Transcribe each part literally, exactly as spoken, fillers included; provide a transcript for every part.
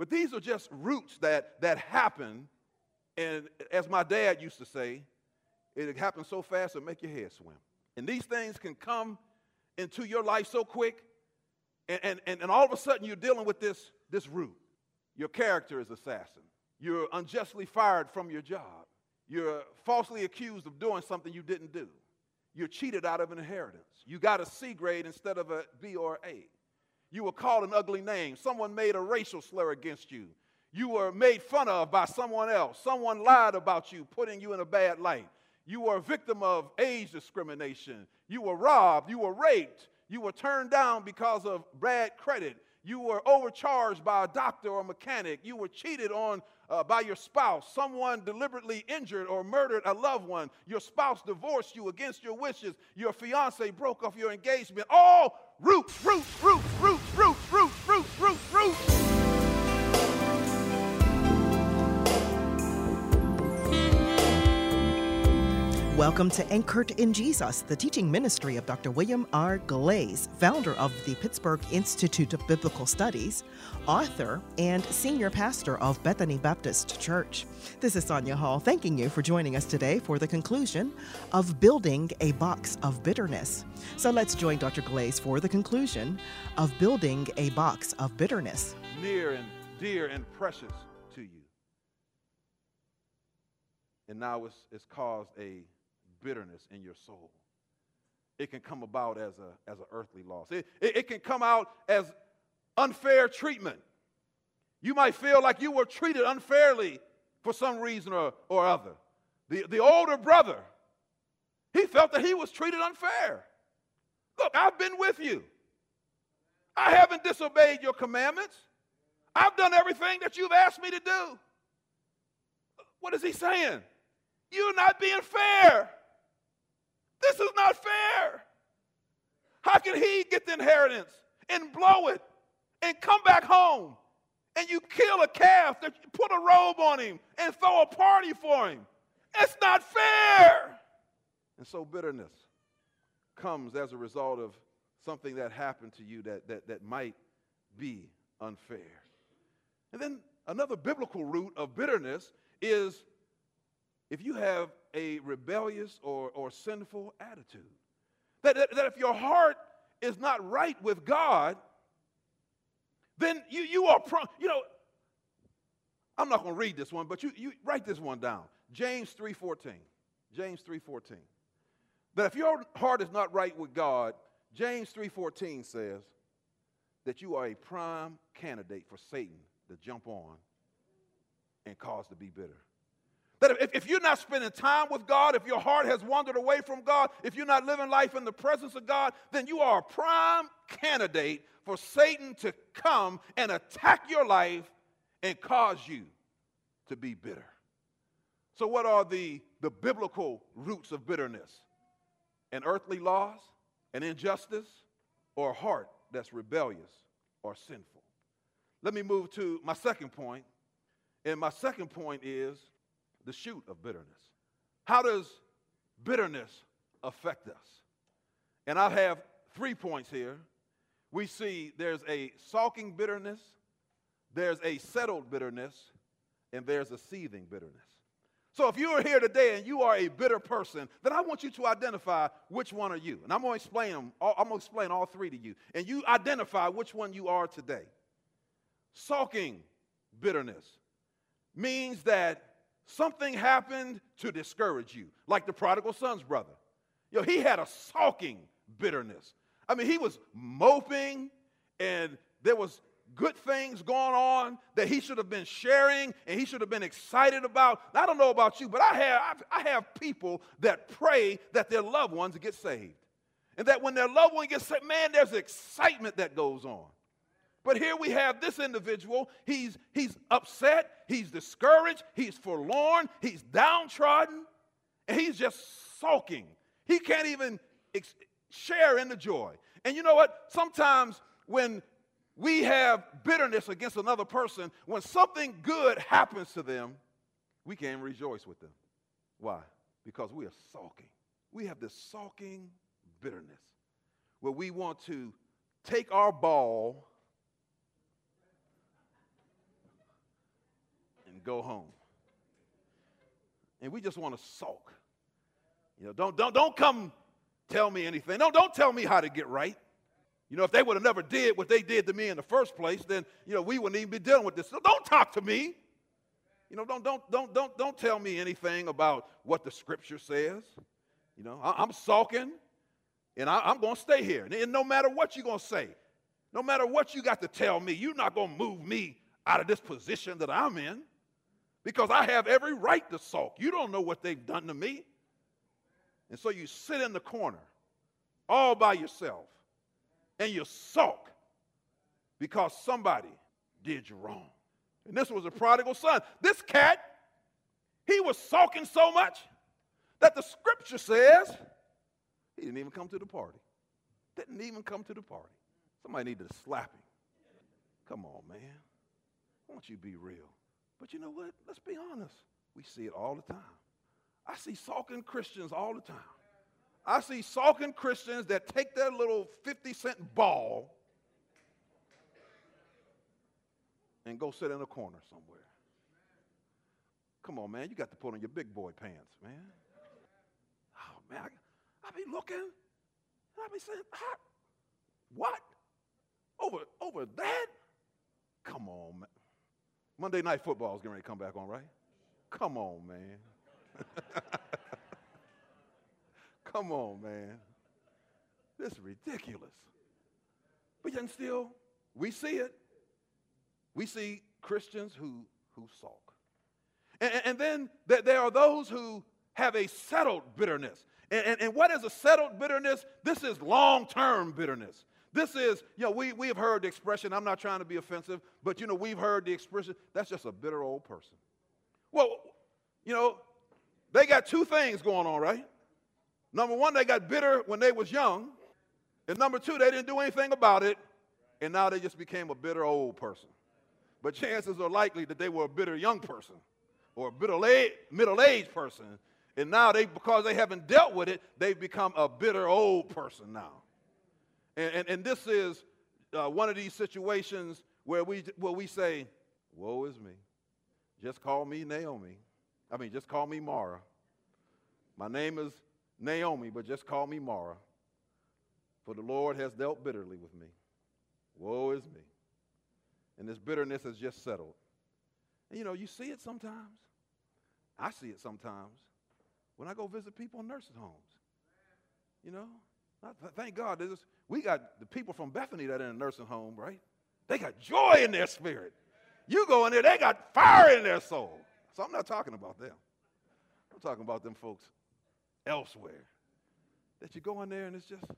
But these are just roots that, that happen, and as my dad used to say, it happens so fast it'll make your head swim. And these things can come into your life so quick, and, and, and, and all of a sudden you're dealing with this, this root. Your character is assassin. You're unjustly fired from your job. You're falsely accused of doing something you didn't do. You're cheated out of an inheritance. You got a C grade instead of a B or A. You were called an ugly name. Someone made a racial slur against you. You were made fun of by someone else. Someone lied about you, putting you in a bad light. You were a victim of age discrimination. You were robbed. You were raped. You were turned down because of bad credit. You were overcharged by a doctor or mechanic. You were cheated on uh, by your spouse. Someone deliberately injured or murdered a loved one. Your spouse divorced you against your wishes. Your fiance broke off your engagement. All roots, roots, roots, roots, roots, roots, roots, roots, roots. Welcome to Anchored in Jesus, the teaching ministry of Doctor William R. Glaze, founder of the Pittsburgh Institute of Biblical Studies, author, and senior pastor of Bethany Baptist Church. This is Sonia Hall thanking you for joining us today for the conclusion of Building a Box of Bitterness. So let's join Doctor Glaze for the conclusion of Building a Box of Bitterness. Near and dear and precious to you. And now it's, it's caused a bitterness in your soul. It can come about as a as an earthly loss. It, it, it can come out as unfair treatment. You might feel like you were treated unfairly for some reason or, or other. The, the older brother, he felt that he was treated unfair. Look, I've been with you. I haven't disobeyed your commandments. I've done everything that you've asked me to do. What is he saying? You're not being fair. This is not fair. How can he get the inheritance and blow it and come back home and you kill a calf, that you put a robe on him and throw a party for him? It's not fair. And so bitterness comes as a result of something that happened to you that, that, that might be unfair. And then another biblical root of bitterness is if you have a rebellious or, or sinful attitude. That, that, that if your heart is not right with God, then you, you are, pro- you know, I'm not going to read this one, but you, you write this one down. James three fourteen. James three fourteen. That if your heart is not right with God, James three fourteen says that you are a prime candidate for Satan to jump on and cause to be bitter. That if, if you're not spending time with God, if your heart has wandered away from God, if you're not living life in the presence of God, then you are a prime candidate for Satan to come and attack your life and cause you to be bitter. So what are the, the biblical roots of bitterness? An earthly loss, an injustice, or a heart that's rebellious or sinful? Let me move to my second point. And my second point is the shoot of bitterness. How does bitterness affect us? And I have three points here. We see there's a sulking bitterness, there's a settled bitterness, and there's a seething bitterness. So if you are here today and you are a bitter person, then I want you to identify which one are you. And I'm going to explain them. I'm going to explain all three to you. And you identify which one you are today. Sulking bitterness means that something happened to discourage you, like the prodigal son's brother. You know, he had a sulking bitterness. I mean, he was moping, and there was good things going on that he should have been sharing and he should have been excited about. I don't know about you, but I have, I have people that pray that their loved ones get saved. And that when their loved one gets saved, man, there's excitement that goes on. But here we have this individual. He's, he's upset. He's discouraged. He's forlorn. He's downtrodden. And he's just sulking. He can't even ex- share in the joy. And you know what? Sometimes when we have bitterness against another person, when something good happens to them, we can't rejoice with them. Why? Because we are sulking. We have this sulking bitterness where we want to take our ball go home. And we just want to sulk. You know, don't, don't, don't come tell me anything. Don't, don't tell me how to get right. You know, if they would have never did what they did to me in the first place, then, you know, we wouldn't even be dealing with this. So don't talk to me. You know, don't, don't, don't, don't, don't tell me anything about what the scripture says. You know, I, I'm sulking, and I, I'm going to stay here. And, and no matter what you're going to say, no matter what you got to tell me, you're not going to move me out of this position that I'm in, because I have every right to sulk. You don't know what they've done to me. And so you sit in the corner all by yourself, and you sulk because somebody did you wrong. And this was a prodigal son. This cat, he was sulking so much that the scripture says he didn't even come to the party. Didn't even come to the party. Somebody needed to slap him. Come on, man. Why don't you be real? But you know what? Let's be honest. We see it all the time. I see sulking Christians all the time. I see sulking Christians that take their little fifty cent ball and go sit in a corner somewhere. Come on, man. You got to put on your big boy pants, man. Oh, man. I, I be looking, and I be saying, huh? What? Over, over that? Come on, man. Monday Night Football is getting ready to come back on, right? Come on, man. Come on, man. This is ridiculous. But yet still, we see it. We see Christians who, who sulk. And, and then there are those who have a settled bitterness. And, and, and what is a settled bitterness? This is long-term bitterness. This is, you know, we, we have heard the expression, I'm not trying to be offensive, but, you know, we've heard the expression, that's just a bitter old person. Well, you know, they got two things going on, right? Number one, they got bitter when they was young. And number two, they didn't do anything about it, and now they just became a bitter old person. But chances are likely that they were a bitter young person or a bitter middle-aged person, and now they, because they haven't dealt with it, they've become a bitter old person now. And, and, and this is uh, one of these situations where we, where we say, woe is me. Just call me Naomi. I mean, just call me Mara. My name is Naomi, but just call me Mara. For the Lord has dealt bitterly with me. Woe is me. And this bitterness has just settled. And you know, you see it sometimes. I see it sometimes when I go visit people in nursing homes. You know, I, thank God, there's, we got the people from Bethany that are in a nursing home, right? They got joy in their spirit. You go in there, they got fire in their soul. So I'm not talking about them. I'm talking about them folks elsewhere. That you go in there and it's just,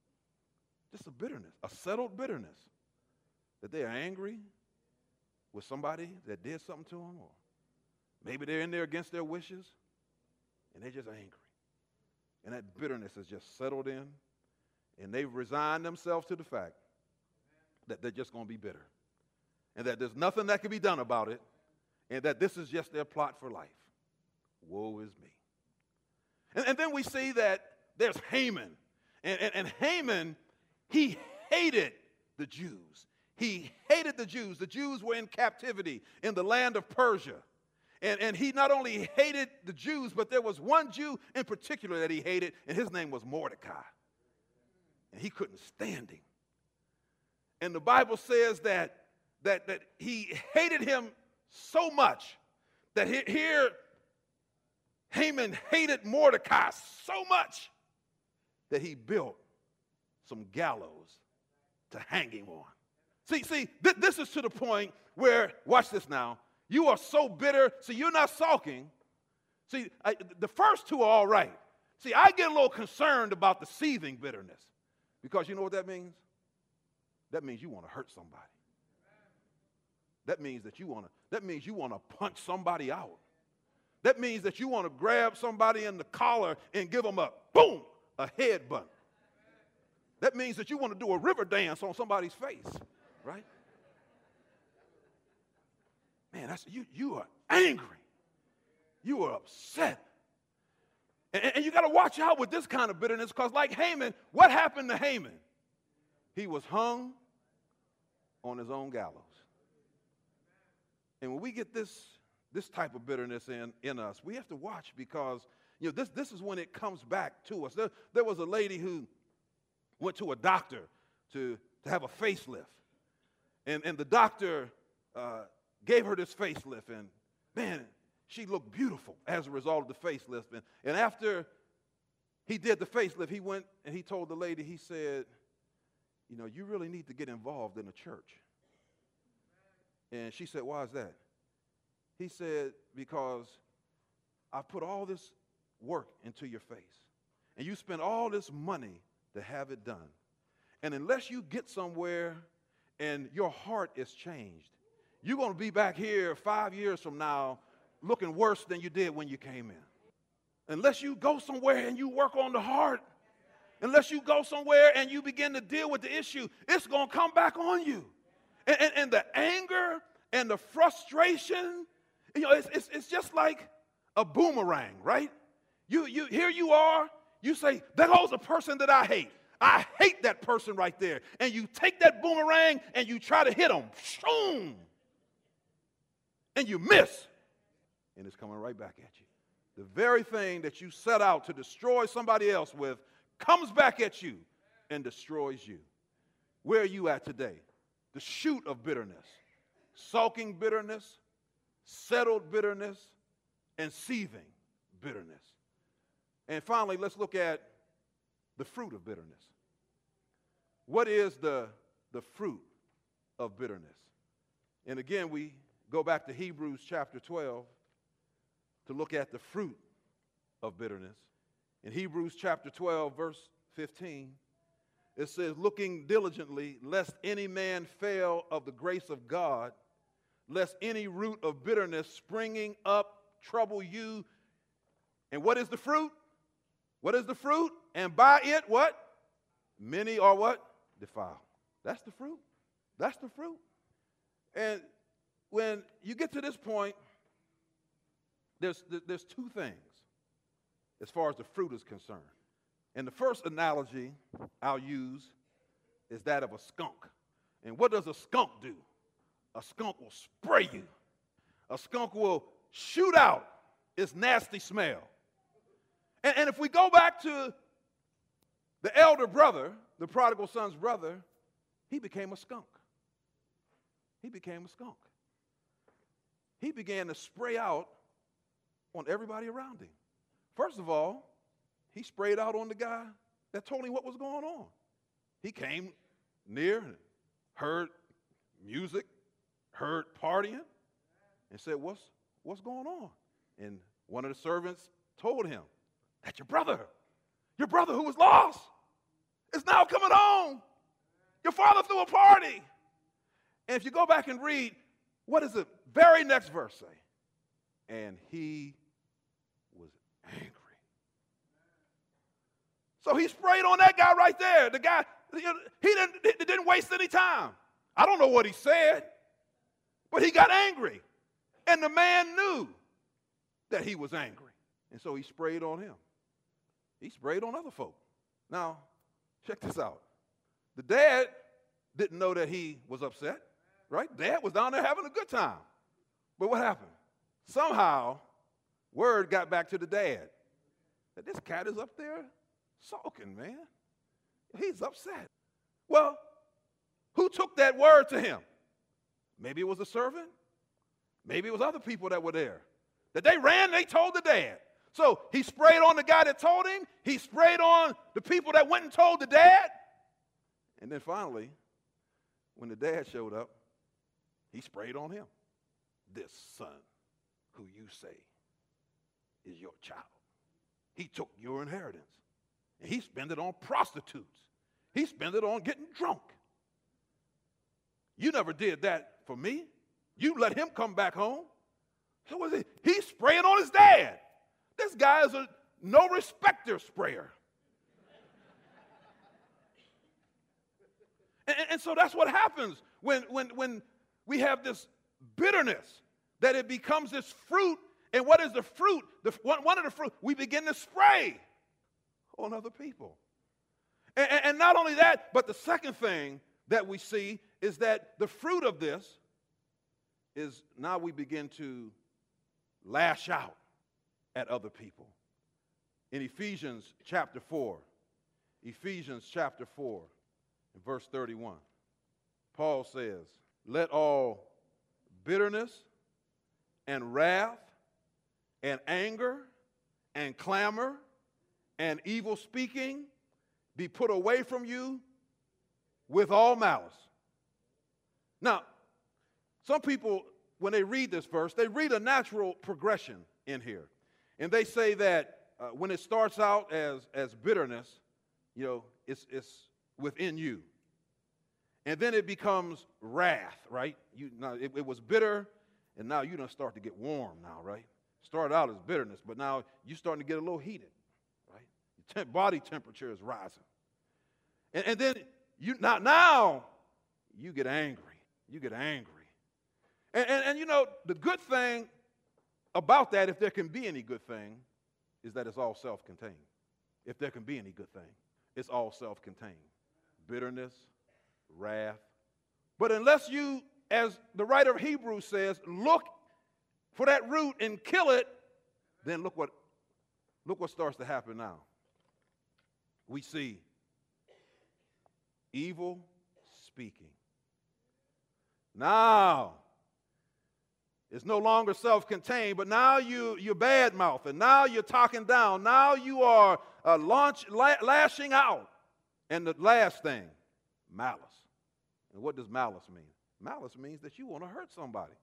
just a bitterness, a settled bitterness. That they are angry with somebody that did something to them, or maybe they're in there against their wishes, and they're just angry. And that bitterness has just settled in, and they've resigned themselves to the fact that they're just going to be bitter, and that there's nothing that can be done about it, and that this is just their plot for life. Woe is me. And, and then we see that there's Haman, and, and, and Haman, he hated the Jews. He hated the Jews. The Jews were in captivity in the land of Persia. And, and he not only hated the Jews, but there was one Jew in particular that he hated, and his name was Mordecai. And he couldn't stand him. And the Bible says that, that, that he hated him so much that he, here Haman hated Mordecai so much that he built some gallows to hang him on. See, see, th- this is to the point where, watch this now, you are so bitter, see, you're not sulking. See, I, the first two are all right. See, I get a little concerned about the seething bitterness, because you know what that means? That means you want to hurt somebody. That means that you want to, that means you want to punch somebody out. That means that you want to grab somebody in the collar and give them a, boom, a headbutt. That means that you want to do a river dance on somebody's face. Right? Man, that's you. You are angry. You are upset. And, and you got to watch out with this kind of bitterness, because like Haman, what happened to Haman? He was hung on his own gallows. And when we get this this type of bitterness in, in us, we have to watch because, you know, this, this is when it comes back to us. There, there was a lady who went to a doctor to, to have a facelift. And, and the doctor uh, gave her this facelift. And, man, she looked beautiful as a result of the facelift. And, and after he did the facelift, he went and he told the lady, he said, you know, you really need to get involved in a church. And she said, why is that? He said, because I put all this work into your face, and you spend all this money to have it done. And unless you get somewhere and your heart is changed, you're going to be back here five years from now looking worse than you did when you came in. Unless you go somewhere and you work on the heart, unless you go somewhere and you begin to deal with the issue, it's going to come back on you. And, and, and the anger and the frustration, you know, it's, it's, it's just like a boomerang, right? You, you, here you are, you say, there goes a person that I hate. I hate that person right there. And you take that boomerang and you try to hit them. Shoom! And you miss. And it's coming right back at you. The very thing that you set out to destroy somebody else with comes back at you and destroys you. Where are you at today? The shoot of bitterness. Sulking bitterness, settled bitterness, and seething bitterness. And finally, let's look at the fruit of bitterness. What is the, the fruit of bitterness? And again, we go back to Hebrews chapter twelve to look at the fruit of bitterness. In Hebrews chapter twelve, verse fifteen, it says, looking diligently, lest any man fail of the grace of God, lest any root of bitterness springing up trouble you. And what is the fruit? What is the fruit? And by it, what? Many are what? Defiled. That's the fruit. That's the fruit. And when you get to this point, there's, there's two things as far as the fruit is concerned. And the first analogy I'll use is that of a skunk. And what does a skunk do? A skunk will spray you. A skunk will shoot out its nasty smell. And, and if we go back to the elder brother, the prodigal son's brother, he became a skunk. He became a skunk. He began to spray out on everybody around him. First of all, he sprayed out on the guy that told him what was going on. He came near and heard music, heard partying, and said, what's, what's going on? And one of the servants told him that your brother, your brother who was lost, is now coming home. Your father threw a party. And if you go back and read, what does the very next verse say? And he was angry. So he sprayed on that guy right there. The guy, he didn't, he didn't waste any time. I don't know what he said, but he got angry. And the man knew that he was angry. And so he sprayed on him. He sprayed on other folk. Now, check this out. The dad didn't know that he was upset, right? Dad was down there having a good time. But what happened? Somehow, word got back to the dad that this cat is up there sulking, man. He's upset. Well, who took that word to him? Maybe it was a servant. Maybe it was other people that were there. That they ran, they told the dad. So he sprayed on the guy that told him. He sprayed on the people that went and told the dad. And then finally, when the dad showed up, he sprayed on him. This son who you say is your child. He took your inheritance. And he spent it on prostitutes. He spent it on getting drunk. You never did that for me. You let him come back home. So was he? He's spraying on his dad. This guy is a no respecter sprayer. and, and so that's what happens when, when, when we have this bitterness, that it becomes this fruit. And what is the fruit? The, one, one of the fruit, we begin to spray on other people. And, and, and not only that, but the second thing that we see is that the fruit of this is now we begin to lash out at other people. In Ephesians chapter four, Ephesians chapter four, in verse thirty-one, Paul says, let all bitterness and wrath and anger and clamor and evil speaking be put away from you with all malice. Now, some people, when they read this verse, they read a natural progression in here. And they say that uh, when it starts out as, as bitterness, you know, it's, it's within you. And then it becomes wrath, right? You, now, it, it was bitter, and now you done start to get warm now, right? Started out as bitterness, but now you're starting to get a little heated, right? Your temp- body temperature is rising. And, and then you now, now you get angry. You get angry. And, and, and, you know, the good thing about that, if there can be any good thing, is that it's all self-contained. If there can be any good thing, it's all self-contained. Bitterness, wrath. But unless you, as the writer of Hebrews says, look for that root and kill it, then look what, look what starts to happen now. We see evil speaking. Now, it's no longer self-contained, but now you, you're bad-mouthing. Now you're talking down. Now you are uh, launch, la- lashing out. And the last thing, malice. And what does malice mean? Malice means that you want to hurt somebody.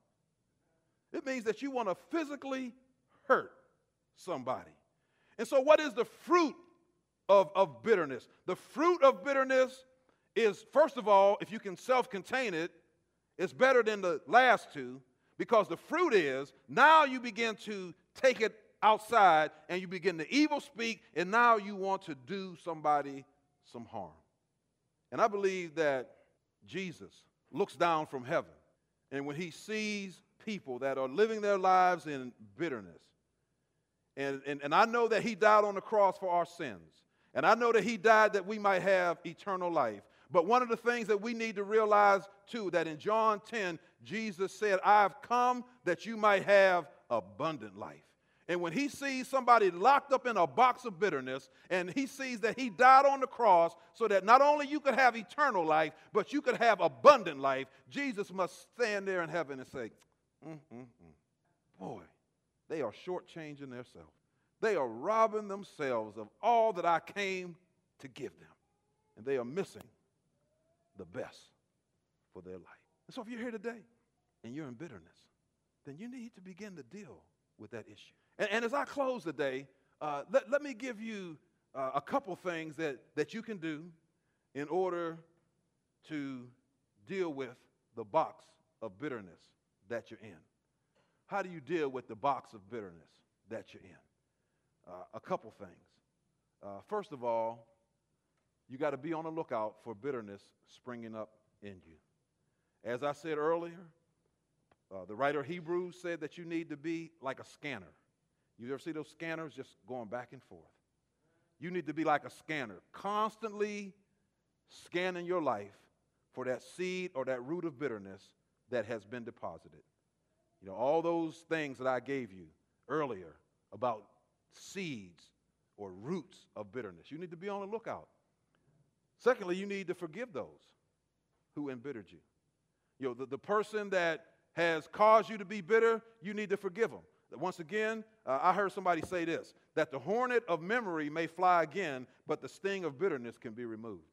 It means that you want to physically hurt somebody. And so what is the fruit of, of bitterness? The fruit of bitterness is, first of all, if you can self-contain it, it's better than the last two, because the fruit is now you begin to take it outside and you begin to evil speak, and now you want to do somebody some harm. And I believe that Jesus looks down from heaven, and when he sees people that are living their lives in bitterness, and, and, and I know that he died on the cross for our sins, and I know that he died that we might have eternal life. But one of the things that we need to realize, too, that in John ten, Jesus said, I've come that you might have abundant life. And when he sees somebody locked up in a box of bitterness, and he sees that he died on the cross so that not only you could have eternal life, but you could have abundant life, Jesus must stand there in heaven and say, mm, mm, mm. Boy, they are shortchanging themselves. They are robbing themselves of all that I came to give them. And they are missing the best for their life. And so if you're here today and you're in bitterness, then you need to begin to deal with that issue. And, and as I close today, uh, let, let me give you uh, a couple things that, that you can do in order to deal with the box of bitterness that you're in. How do you deal with the box of bitterness that you're in? Uh, a couple things. Uh, first of all, you got to be on the lookout for bitterness springing up in you. As I said earlier, uh, the writer of Hebrews said that you need to be like a scanner. You ever see those scanners just going back and forth? You need to be like a scanner, constantly scanning your life for that seed or that root of bitterness that has been deposited. You know, all those things that I gave you earlier about seeds or roots of bitterness. You need to be on the lookout. Secondly, you need to forgive those who embittered you. You know, the, the person that has caused you to be bitter, you need to forgive them. Once again, uh, I heard somebody say this, that the hornet of memory may fly again, but the sting of bitterness can be removed.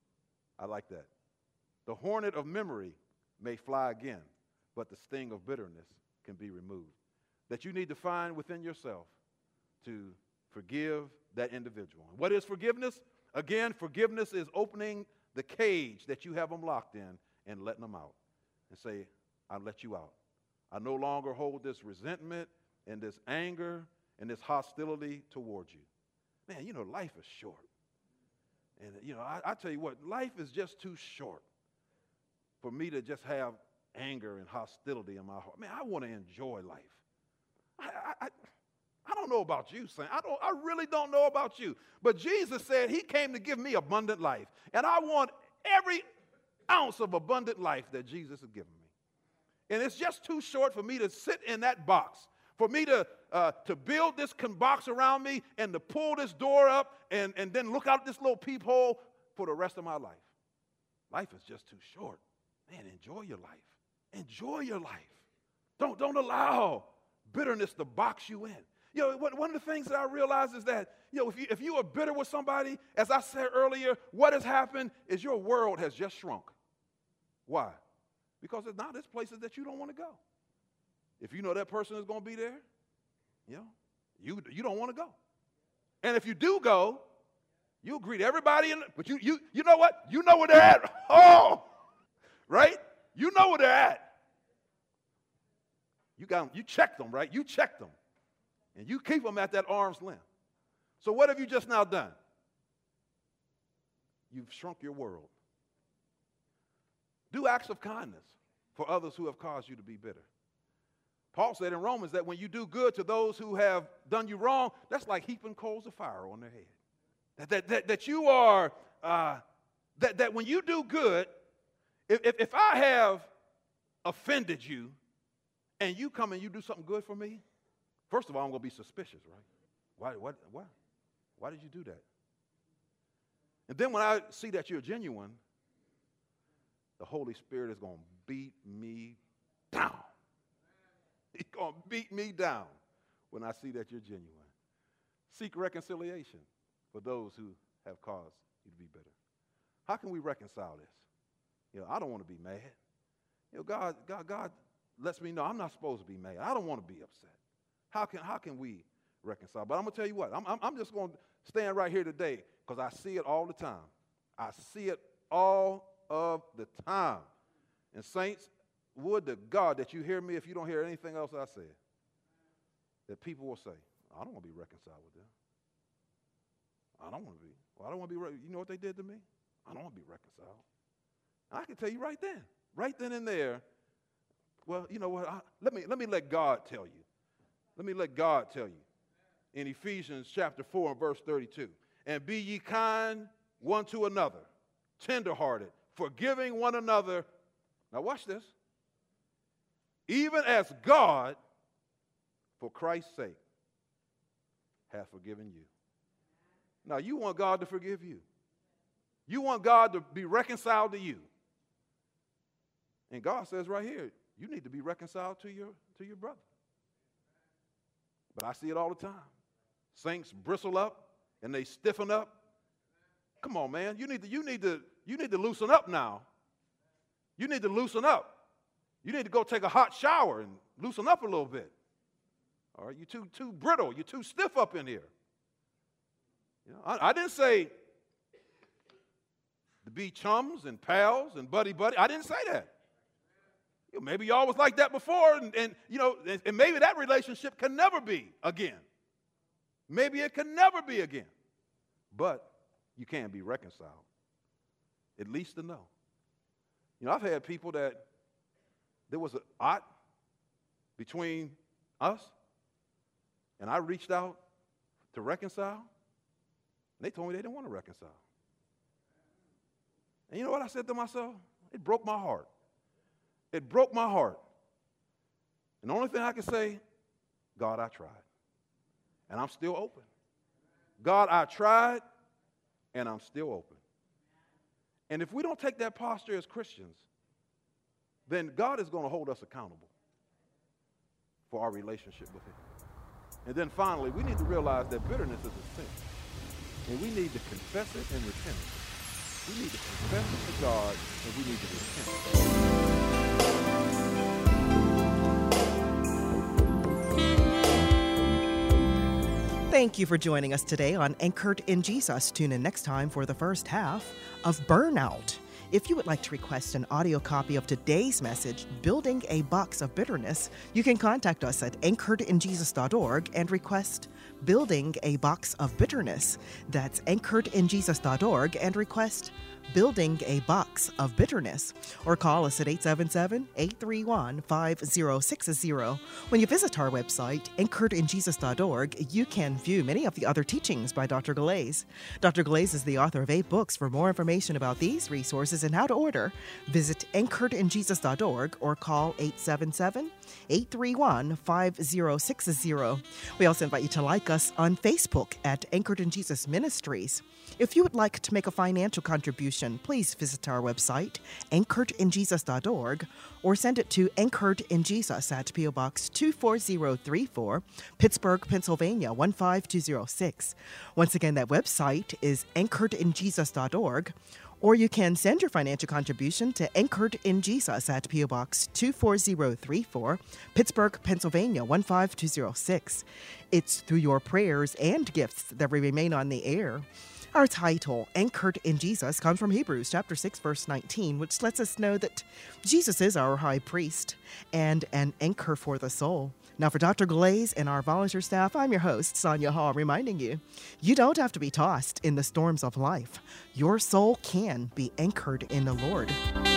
I like that. The hornet of memory may fly again, but the sting of bitterness can be removed. That you need to find within yourself to forgive that individual. What is forgiveness? Again, forgiveness is opening the cage that you have them locked in and letting them out and say, I let you out. I no longer hold this resentment and this anger and this hostility towards you. Man, you know, life is short. And, you know, I, I tell you what, life is just too short for me to just have anger and hostility in my heart. Man, I want to enjoy life. I, I, I, I don't know about you, Saint. I don't. I really don't know about you. But Jesus said he came to give me abundant life. And I want every ounce of abundant life that Jesus has given me. And it's just too short for me to sit in that box, For me to, uh, to build this con- box around me and to pull this door up and, and then look out this little peephole for the rest of my life. Life is just too short. Man, enjoy your life. Enjoy your life. Don't, don't allow bitterness to box you in. You know, one of the things that I realize is that, you know, if you, if you are bitter with somebody, as I said earlier, what has happened is your world has just shrunk. Why? Because there's now there's places that you don't want to go. If you know that person is going to be there, you know, you, you don't want to go. And if you do go, you'll greet everybody, in, but you, you, you know what? You know where they're at. Oh, right? You know where they're at. You got them, you checked them, right? You checked them. And you keep them at that arm's length. So what have you just now done? You've shrunk your world. Do acts of kindness for others who have caused you to be bitter. Paul said in Romans that when you do good to those who have done you wrong, that's like heaping coals of fire on their head. That, that, that, that you are, uh, that, that when you do good, if, if, if I have offended you and you come and you do something good for me, first of all, I'm going to be suspicious, right? Why, why, why? Why did you do that? And then when I see that you're genuine, the Holy Spirit is going to beat me down. He's going to beat me down when I see that you're genuine. Seek reconciliation for those who have caused you to be bitter. How can we reconcile this? You know, I don't want to be mad. You know, God, God, God lets me know I'm not supposed to be mad. I don't want to be upset. How can, how can we reconcile? But I'm going to tell you what, I'm, I'm, I'm just going to stand right here today because I see it all the time. I see it all of the time. And saints, would to God that you hear me if you don't hear anything else I said. That people will say, I don't want to be reconciled with them. I don't want to be. Well, I don't want to be, re- you know what they did to me? I don't want to be reconciled. And I can tell you right then, right then and there, well, you know what, I, let me, let me let God tell you. Let me let God tell you. In Ephesians chapter four and verse thirty-two, and be ye kind one to another, tenderhearted, forgiving one another. Now watch this. Even as God, for Christ's sake, hath forgiven you. Now you want God to forgive you. You want God to be reconciled to you. And God says right here, you need to be reconciled to your, to your brother. But I see it all the time. Saints bristle up and they stiffen up. Come on, man. You need to, you need to, you need to loosen up now. You need to loosen up. You need to go take a hot shower and loosen up a little bit. All right, you're too, too brittle. You're too stiff up in here. You know, I, I didn't say to be chums and pals and buddy-buddy. I didn't say that. You know, maybe y'all was like that before, and, and you know, and, and maybe that relationship can never be again. Maybe it can never be again. But you can be reconciled. At least to know. You know, I've had people that there was an ought between us, and I reached out to reconcile, and they told me they didn't want to reconcile. And you know what I said to myself? It broke my heart. It broke my heart. And the only thing I can say, God, I tried. And I'm still open. God, I tried, and I'm still open. And if we don't take that posture as Christians, then God is going to hold us accountable for our relationship with Him. And then finally, we need to realize that bitterness is a sin. And we need to confess it and repent it. We need to confess it to God, and we need to repent. Thank you for joining us today on Anchored in Jesus. Tune in next time for the first half of Burnout. If you would like to request an audio copy of today's message, Building a Box of Bitterness, you can contact us at anchored in jesus dot org and request Building a Box of Bitterness. That's anchored in jesus dot org and request Building a Box of Bitterness, or call us at eight seven seven, eight three one, five zero six zero. When you visit our website, anchored in jesus dot org, you can view many of the other teachings by Doctor Galais. Doctor Galais is the author of eight books. For more information about these resources and how to order, visit anchored in jesus dot org or call eight seven seven, eight three one, five zero six zero. We also invite you to like us on Facebook at Anchored in Jesus Ministries. If you would like to make a financial contribution, please visit our website, anchored in jesus dot org, or send it to Anchored in Jesus at P O Box two four zero three four, Pittsburgh, Pennsylvania one five two zero six. Once again, that website is anchored in jesus dot org, or you can send your financial contribution to Anchored in Jesus at P O Box two four zero three four, Pittsburgh, Pennsylvania one five two zero six. It's through your prayers and gifts that we remain on the air. Our title, Anchored in Jesus, comes from Hebrews chapter six, verse nineteen, which lets us know that Jesus is our high priest and an anchor for the soul. Now, for Doctor Galais and our volunteer staff, I'm your host, Sonia Hall, reminding you, you don't have to be tossed in the storms of life. Your soul can be anchored in the Lord.